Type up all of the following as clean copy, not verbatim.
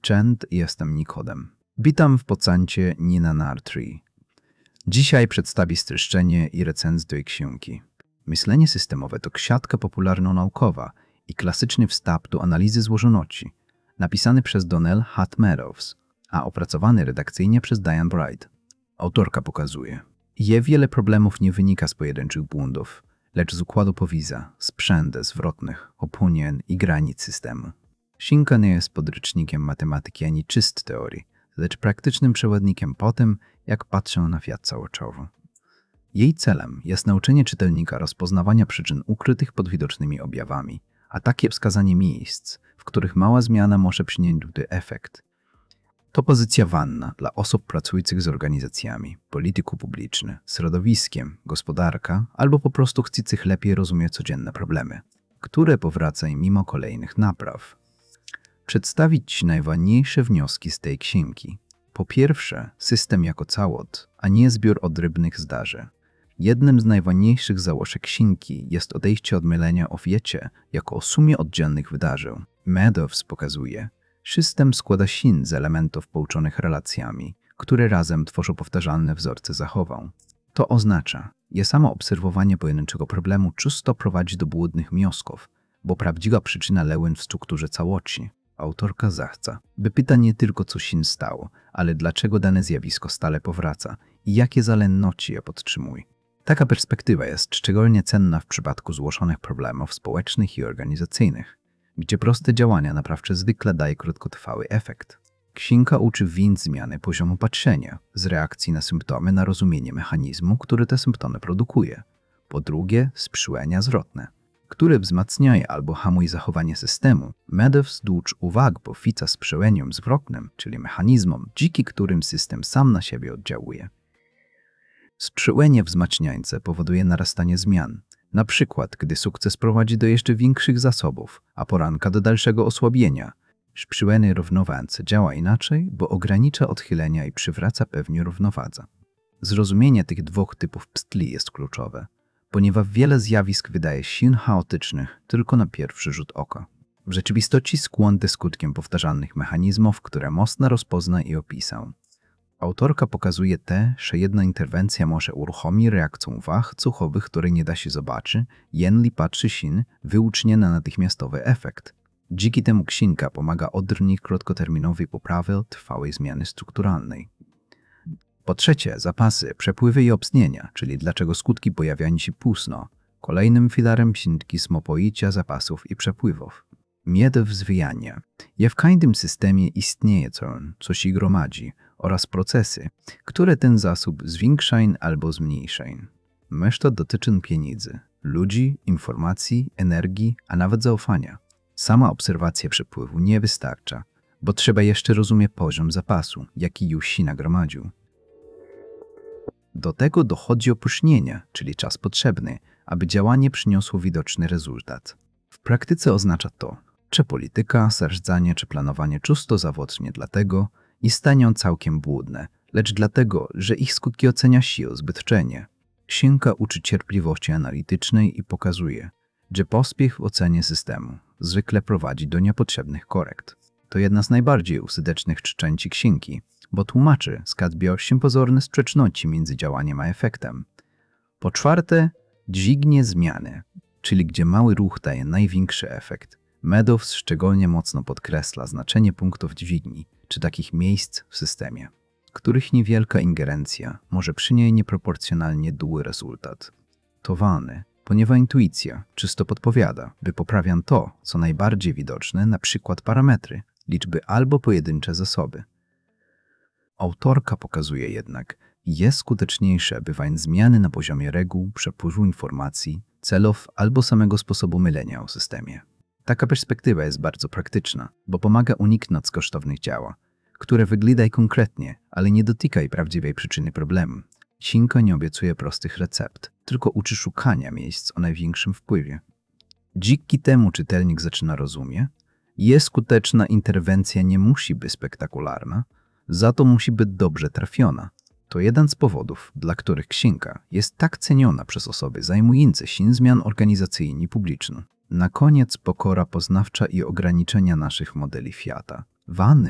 Cześć, jestem Nikodem. Witam w podcaście Nina Nartri. Dzisiaj przedstawię streszczenie i recenzję tej książki. Myślenie systemowe to książka popularno-naukowa i klasyczny wstęp do analizy złożoności, napisany przez Donald H. Meadows, a opracowany redakcyjnie przez Diane Bright. Autorka pokazuje, że wiele problemów nie wynika z pojedynczych błędów, lecz z układu powiza, sprzęt zwrotnych, opóźnień i granic systemu. Książka nie jest podręcznikiem matematyki ani czyst teorii, lecz praktycznym przewodnikiem po tym, jak patrzę na świat całościowo. Jej celem jest nauczenie czytelnika rozpoznawania przyczyn ukrytych pod widocznymi objawami, a takie wskazanie miejsc, w których mała zmiana może przynieść duży efekt. To pozycja ważna dla osób pracujących z organizacjami, polityków publicznych, środowiskiem, gospodarką albo po prostu chcących lepiej rozumieć codzienne problemy, które powracają mimo kolejnych napraw. Przedstawić najważniejsze wnioski z tej księgi. Po pierwsze, system jako całość, a nie zbiór odrębnych zdarzeń. Jednym z najważniejszych założeń księgi jest odejście od mylenia o świecie jako o sumie oddzielnych wydarzeń. Meadows pokazuje, system składa się z elementów połączonych relacjami, które razem tworzą powtarzalne wzorce zachowań. To oznacza, że samo obserwowanie pojedynczego problemu często prowadzi do błędnych wniosków, bo prawdziwa przyczyna leży w strukturze całości. Autorka zachce, by pyta nie tylko co się stało, ale dlaczego dane zjawisko stale powraca i jakie zależności je podtrzymuje. Taka perspektywa jest szczególnie cenna w przypadku złożonych problemów społecznych i organizacyjnych, gdzie proste działania naprawcze zwykle dają krótkotrwały efekt. Księga uczy więc zmiany poziomu patrzenia, z reakcji na symptomy na rozumienie mechanizmu, który te symptomy produkuje. Po drugie, sprzężenia zwrotne, które wzmacniają albo hamują zachowanie systemu. Meadows zwrócił uwagę po fica sprzężeniem zwrotnym, czyli mechanizmom, dzięki którym system sam na siebie oddziałuje. Sprzężenie wzmacniające powoduje narastanie zmian, na przykład gdy sukces prowadzi do jeszcze większych zasobów, a porażka do dalszego osłabienia. Sprzężenie równowadze działa inaczej, bo ogranicza odchylenia i przywraca pewnie równowadze. Zrozumienie tych dwóch typów pstli jest kluczowe, ponieważ wiele zjawisk wydaje się chaotycznych tylko na pierwszy rzut oka. W rzeczywistości skłon do skutkiem powtarzalnych mechanizmów, które można rozpoznać i opisać. Autorka pokazuje że jedna interwencja może uruchomić reakcję wag cuchowych, które nie da się zobaczyć, jeśli patrzy się wyłącznie na natychmiastowy efekt. Dzięki temu księga pomaga odrzucić krótkoterminowej poprawy trwałej zmiany strukturalnej. Po trzecie, zapasy, przepływy i obstnienia, czyli dlaczego skutki pojawiają się późno. Kolejnym filarem księgi są pojęcia zapasów i przepływów. Miedo zwijania. W każdym systemie istnieje co się gromadzi oraz procesy, które ten zasób zwiększają albo zmniejszają. To dotyczy pieniędzy, ludzi, informacji, energii, a nawet zaufania. Sama obserwacja przepływu nie wystarcza, bo trzeba jeszcze rozumieć poziom zapasu, jaki już się nagromadził. Do tego dochodzi opóźnienie, czyli czas potrzebny, aby działanie przyniosło widoczny rezultat. W praktyce oznacza to, że polityka, zarządzanie czy planowanie często zawodzą nie dlatego, i staną całkiem błędne, lecz dlatego, że ich skutki ocenia się zbyt wcześnie. Księga uczy cierpliwości analitycznej i pokazuje, że pospiech w ocenie systemu zwykle prowadzi do niepotrzebnych korekt. To jedna z najbardziej użytecznych części księgi, bo tłumaczy skąd biorą się pozorne sprzeczności między działaniem a efektem. Po czwarte, dźwignie zmiany, czyli gdzie mały ruch daje największy efekt. Meadows szczególnie mocno podkreśla znaczenie punktów dźwigni, czy takich miejsc w systemie, których niewielka ingerencja może przynieść nieproporcjonalnie duży rezultat. To ważne, ponieważ intuicja czysto podpowiada, by poprawiać to, co najbardziej widoczne, np. parametry, liczby albo pojedyncze zasoby. Autorka pokazuje jednak, jest skuteczniejsze bywają zmiany na poziomie reguł, przepływu informacji, celów albo samego sposobu mylenia o systemie. Taka perspektywa jest bardzo praktyczna, bo pomaga uniknąć kosztownych działań, które wyglądają konkretnie, ale nie dotykają prawdziwej przyczyny problemu. Księga nie obiecuje prostych recept, tylko uczy szukania miejsc o największym wpływie. Dzięki temu czytelnik zaczyna rozumieć, że skuteczna interwencja nie musi być spektakularna, za to musi być dobrze trafiona. To jeden z powodów, dla których księga jest tak ceniona przez osoby zajmujące się zmian organizacyjnych i publicznych. Na koniec pokora poznawcza i ograniczenia naszych modeli świata. Ważnym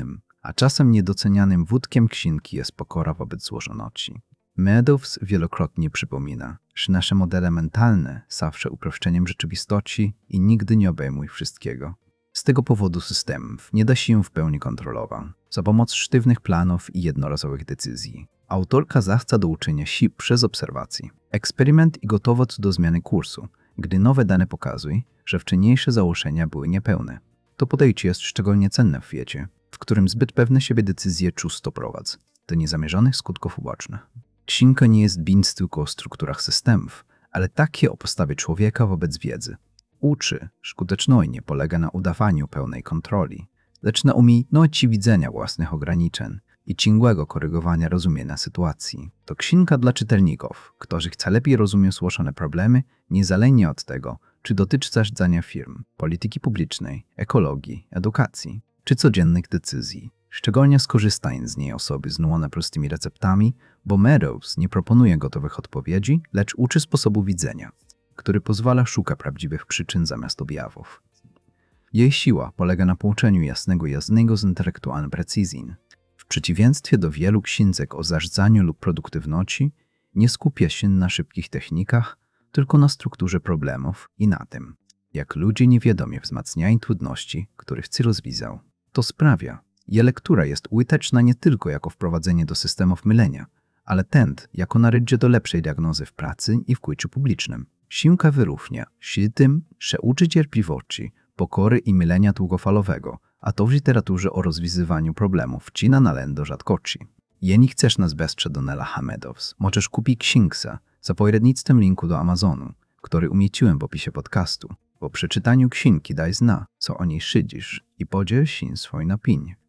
a czasem niedocenianym wódkiem księgi jest pokora wobec złożoności. Meadows wielokrotnie przypomina, że nasze modele mentalne zawsze uproszczeniem rzeczywistości i nigdy nie obejmują wszystkiego. Z tego powodu systemów nie da się w pełni kontrolować za pomocą sztywnych planów i jednorazowych decyzji. Autorka zachęca do uczenia się przez obserwacje. Eksperyment i gotowość do zmiany kursu, gdy nowe dane pokazują, że wcześniejsze założenia były niepełne. To podejście jest szczególnie cenne w świecie, w którym zbyt pewne siebie decyzje często prowadzą do niezamierzonych skutków ubocznych. Księga nie jest więc tylko o strukturach systemów, ale takie o postawie człowieka wobec wiedzy. Uczy, że skuteczność nie polega na udawaniu pełnej kontroli, lecz na umiejętności widzenia własnych ograniczeń i ciągłego korygowania rozumienia sytuacji. To księga dla czytelników, którzy chcą lepiej rozumieć złożone problemy, niezależnie od tego, czy dotyczy zarządzania firm, polityki publicznej, ekologii, edukacji, czy codziennych decyzji. Szczególnie skorzystają z niej osoby znużone prostymi receptami, bo Meadows nie proponuje gotowych odpowiedzi, lecz uczy sposobu widzenia, który pozwala szukać prawdziwych przyczyn zamiast objawów. Jej siła polega na połączeniu jasnego z intelektualną precyzją. W przeciwieństwie do wielu książek o zarządzaniu lub produktywności, nie skupia się na szybkich technikach, tylko na strukturze problemów i na tym, jak ludzie niewiadomie wzmacniają trudności, które chcą rozwiązać. To sprawia, że lektura jest użyteczna nie tylko jako wprowadzenie do systemów mylenia, ale też jako narzędzie do lepszej diagnozy w pracy i w życiu publicznym. Księga wyróżnia się tym, że uczy cierpliwości, pokory i mylenia długofalowego, a to w literaturze o rozwiązywaniu problemów ci na nalędo rzadkości. Jeśli chcesz nas wesprzeć do Nella Meadows, możesz kupić księgę za pośrednictwem linku do Amazonu, który umieściłem w opisie podcastu. Po przeczytaniu księgi daj zna, co o niej szydzisz i podziel się swoją opinią.